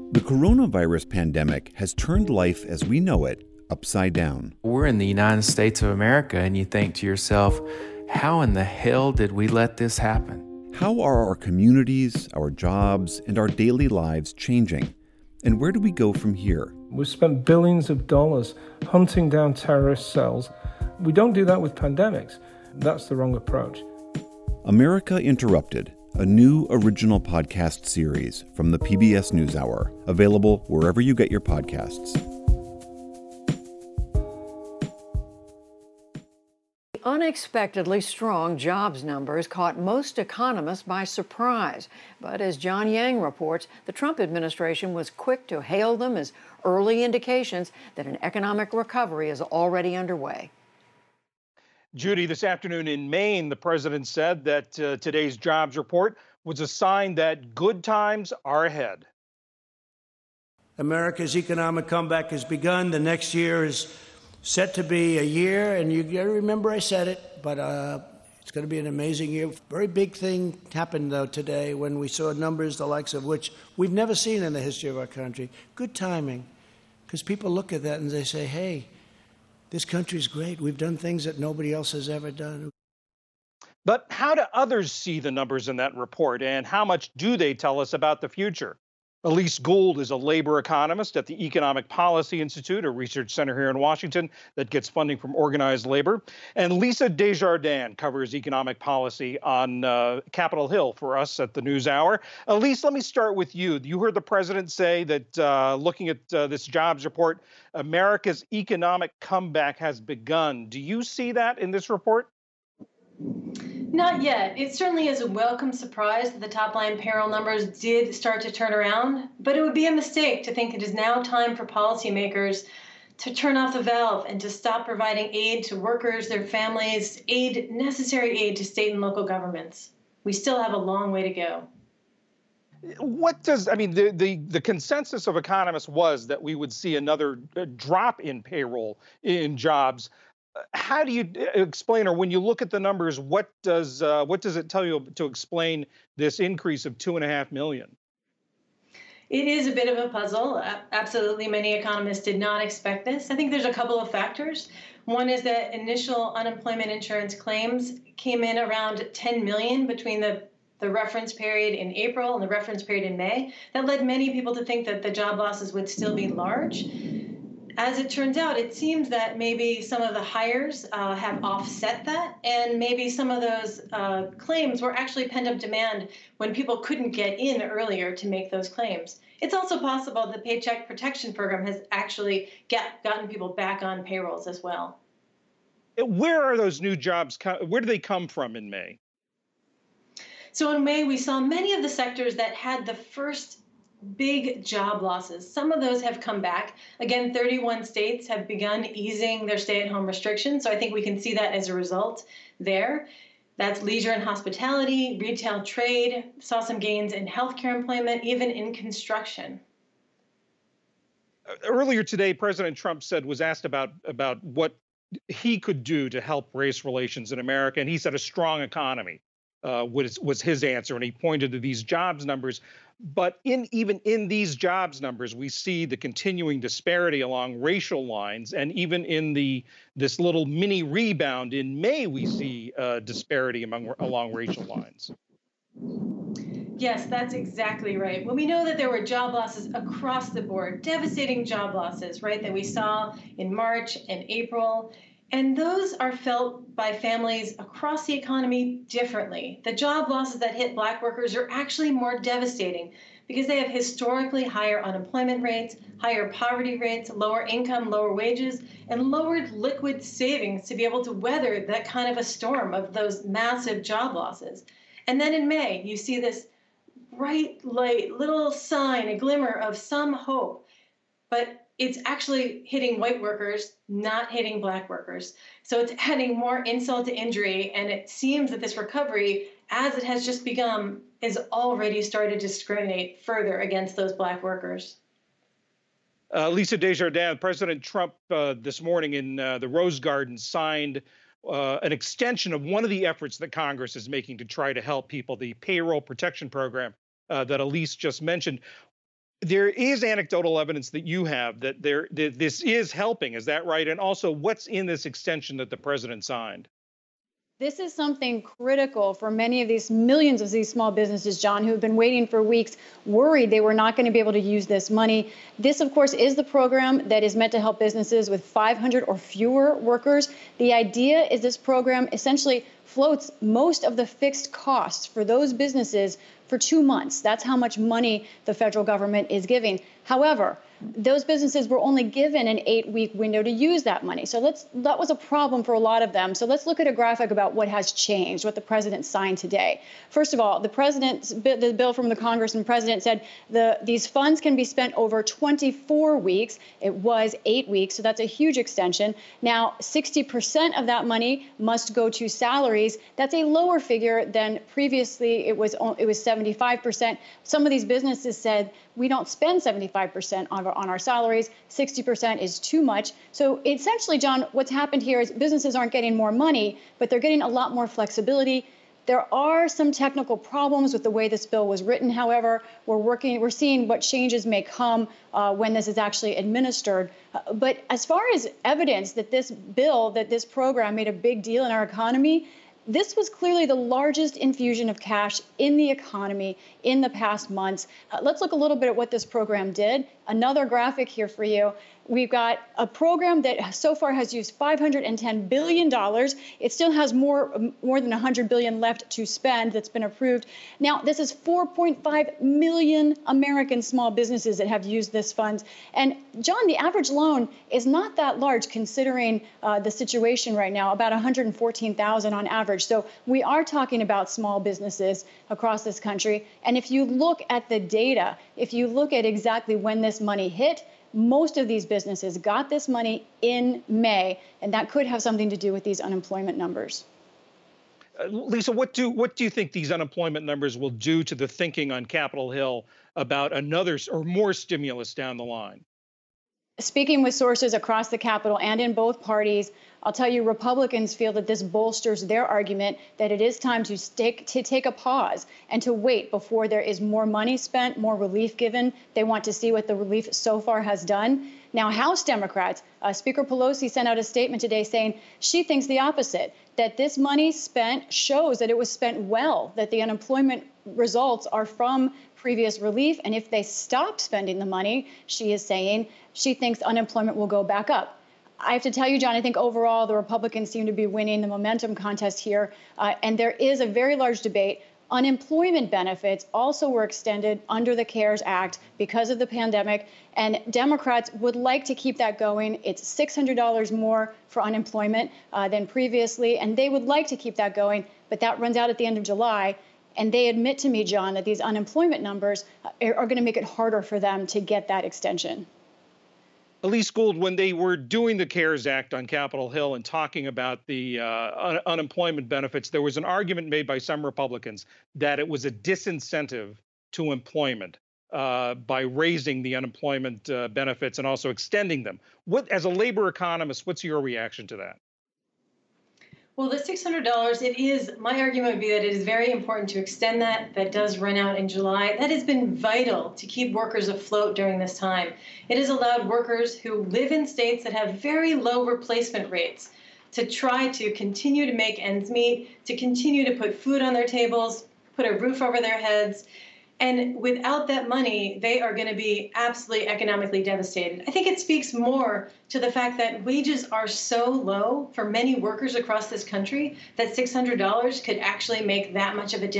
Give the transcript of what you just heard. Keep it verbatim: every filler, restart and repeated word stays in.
The coronavirus pandemic has turned life as we know it upside down. We're in the United States of America, and you think to yourself, how in the hell did we let this happen? How are our communities, our jobs, and our daily lives changing? And where do we go from here? We've spent billions of dollars hunting down terrorist cells. We don't do that with pandemics. That's the wrong approach. America Interrupted, a new original podcast series from the P B S NewsHour, available wherever you get your podcasts. Unexpectedly strong jobs numbers caught most economists by surprise. But as John Yang reports, the Trump administration was quick to hail them as early indications that an economic recovery is already underway. Judy, this afternoon in Maine, the president said that uh, today's jobs report was a sign that good times are ahead. America's economic comeback has begun. The next year is set to be a year, and you got to remember I said it, but uh, it's going to be an amazing year. Very big thing happened, though, today when we saw numbers the likes of which we've never seen in the history of our country. Good timing, because people look at that and they say, hey, this country's great. We've done things that nobody else has ever done. But how do others see the numbers in that report, and how much do they tell us about the future? Elise Gould is a labor economist at the Economic Policy Institute, a research center here in Washington that gets funding from organized labor. And Lisa Desjardins covers economic policy on uh, Capitol Hill for us at the NewsHour. Elise, let me start with you. You heard the president say that uh, looking at uh, this jobs report, America's economic comeback has begun. Do you see that in this report? Not yet. It certainly is a welcome surprise that the top line payroll numbers did start to turn around, but it would be a mistake to think it is now time for policymakers to turn off the valve and to stop providing aid to workers, their families, aid, necessary aid to state and local governments. We still have a long way to go. What does, I mean, the, the, the consensus of economists was that we would see another drop in payroll in jobs. How do you explain, or when you look at the numbers, what does uh, what does it tell you to explain this increase of two and a half million? It is a bit of a puzzle. Absolutely, many economists did not expect this. I think there's a couple of factors. One is that initial unemployment insurance claims came in around ten million between the the reference period in April and the reference period in May. That led many people to think that the job losses would still be large. As it turns out, it seems that maybe some of the hires uh, have offset that, and maybe some of those uh, claims were actually pent-up demand when people couldn't get in earlier to make those claims. It's also possible the Paycheck Protection Program has actually get, gotten people back on payrolls as well. Where are those new jobs? Where do they come from in May? So in May, we saw many of the sectors that had the first big job losses. Some of those have come back. Again, thirty-one states have begun easing their stay-at-home restrictions, so I think we can see that as a result there. That's leisure and hospitality, retail trade, saw some gains in healthcare employment, even in construction. Earlier today, President Trump said, was asked about, about what he could do to help race relations in America, and he said a strong economy uh, was, was his answer, and he pointed to these jobs numbers. But in even in these jobs numbers, we see the continuing disparity along racial lines, and even in the this little mini rebound in May, we see uh, disparity among along racial lines. Yes, that's exactly right. Well, we know that there were job losses across the board, devastating job losses, right, that we saw in March and April. And those are felt by families across the economy differently. The job losses that hit Black workers are actually more devastating because they have historically higher unemployment rates, higher poverty rates, lower income, lower wages, and lowered liquid savings to be able to weather that kind of a storm of those massive job losses. And then in May, you see this bright light, little sign, a glimmer of some hope. But it's actually hitting white workers, not hitting Black workers. So it's adding more insult to injury. And it seems that this recovery, as it has just begun, is already started to discriminate further against those Black workers. Uh, Lisa Desjardins, President Trump uh, this morning in uh, the Rose Garden signed uh, an extension of one of the efforts that Congress is making to try to help people, the Payroll Protection Program uh, that Elise just mentioned. There is anecdotal evidence that you have that there that this is helping. Is that right? And also, what's in this extension that the president signed? This is something critical for many of these millions of these small businesses, John, who have been waiting for weeks, worried they were not going to be able to use this money. This, of course, is the program that is meant to help businesses with five hundred or fewer workers. The idea is this program essentially floats most of the fixed costs for those businesses for two months. That's how much money the federal government is giving. However, those businesses were only given an eight-week window to use that money. So let's that was a problem for a lot of them. So let's look at a graphic about what has changed, what the president signed today. First of all, the president's the bill from the Congress and president said the these funds can be spent over twenty-four weeks. It was eight weeks, so that's a huge extension. Now, sixty percent of that money must go to salaries. That's a lower figure than previously. It was it was seventy-five percent. Some of these businesses said we don't spend seventy-five percent on on our salaries. sixty percent is too much. So essentially, John, what's happened here is businesses aren't getting more money, but they're getting a lot more flexibility. There are some technical problems with the way this bill was written. However, we're working, we're seeing what changes may come uh, when this is actually administered. Uh, but as far as evidence that this bill, that this program made a big deal in our economy, this was clearly the largest infusion of cash in the economy in the past months. Uh, let's look a little bit at what this program did. Another graphic here for you. We've got a program that so far has used five hundred ten billion dollars. It still has more, more than one hundred billion dollars left to spend that's been approved. Now, this is four point five million American small businesses that have used this fund. And John, the average loan is not that large considering uh, the situation right now, about one hundred fourteen thousand dollars on average. So we are talking about small businesses across this country. And if you look at the data, if you look at exactly when this money hit, most of these businesses got this money in May, and that could have something to do with these unemployment numbers. Uh, Lisa, what do what do you think these unemployment numbers will do to the thinking on Capitol Hill about another or more stimulus down the line? Speaking with sources across the Capitol and in both parties, I'll tell you Republicans feel that this bolsters their argument that it is time to, stick, to take a pause and to wait before there is more money spent, more relief given. They want to see what the relief so far has done. Now, House Democrats, uh, Speaker Pelosi sent out a statement today saying she thinks the opposite, that this money spent shows that it was spent well, that the unemployment results are from previous relief. And if they stop spending the money, she is saying, she thinks unemployment will go back up. I have to tell you, John, I think overall the Republicans seem to be winning the momentum contest here. Uh, and there is a very large debate. Unemployment benefits also were extended under the CARES Act because of the pandemic. And Democrats would like to keep that going. It's six hundred dollars more for unemployment uh, than previously. And they would like to keep that going. But that runs out at the end of July. And they admit to me, John, that these unemployment numbers are, are going to make it harder for them to get that extension. Elise Gould, when they were doing the CARES Act on Capitol Hill and talking about the uh, un- unemployment benefits, there was an argument made by some Republicans that it was a disincentive to employment uh, by raising the unemployment uh, benefits and also extending them. What, as a labor economist, what's your reaction to that? Well, the six hundred dollars, it is, my argument would be that it is very important to extend that. That does run out in July. That has been vital to keep workers afloat during this time. It has allowed workers who live in states that have very low replacement rates to try to continue to make ends meet, to continue to put food on their tables, put a roof over their heads. And without that money, they are going to be absolutely economically devastated. I think it speaks more to the fact that wages are so low for many workers across this country that six hundred dollars could actually make that much of a difference.